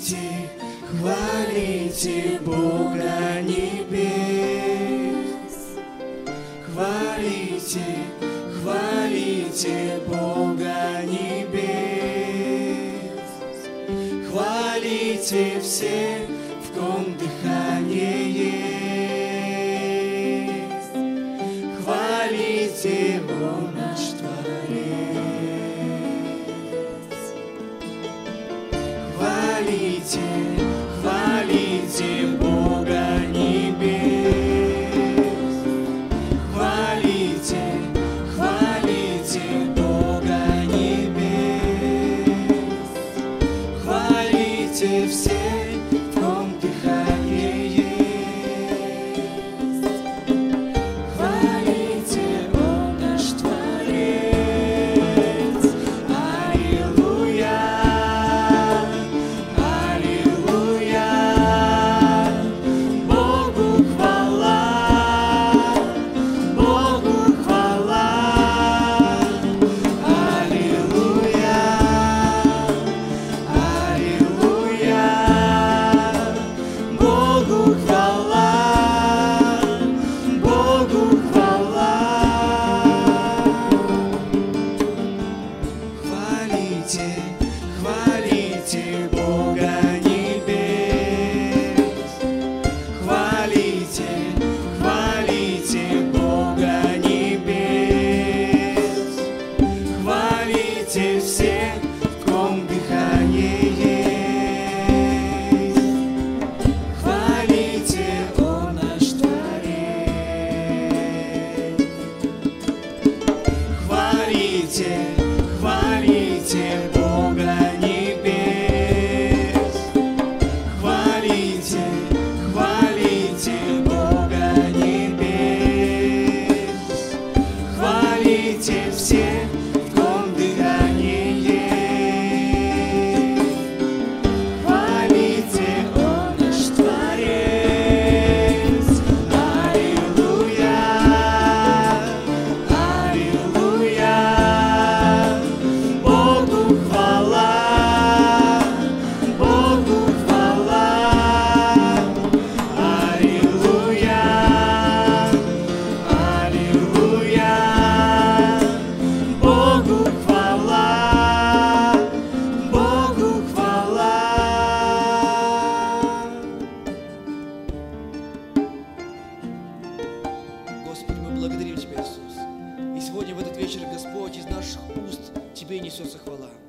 хвалите Бога небес. Хвалите, хвалите Бога небес. Хвалите все, в ком дыхание есть. Хвалите Его, наш Творец. Хвалите, хвалите Бога небес. Хвалите, хвалите Бога небес. Хвалите все, в ком дыхание есть. Хвалите, Он наш Творец. Аллилуйя, аллилуйя. Богу хвала, Богу хвала. Аллилуйя, аллилуйя. Богу хвала, Богу хвала. Хвалите, хвалите Бога небес. Хвалите, хвалите Бога небес. Хвалите все, в ком дыхание есть. Хвалите, Он наш Творец. Хвалите, хвалите Бога небес. Хвалите, хвалите Бога небес. Хвалите все, в ком дыхание есть. Хвалите, Он наш Творец. Аллилуйя, аллилуйя. Богу хвала, Богу хвала. Аллилуйя, аллилуйя. Богу хвала, Богу хвала. Господи, мы благодарим Тебя, Иисус. И сегодня в этот вечер, Господь, из наших уст Тебе несется хвала.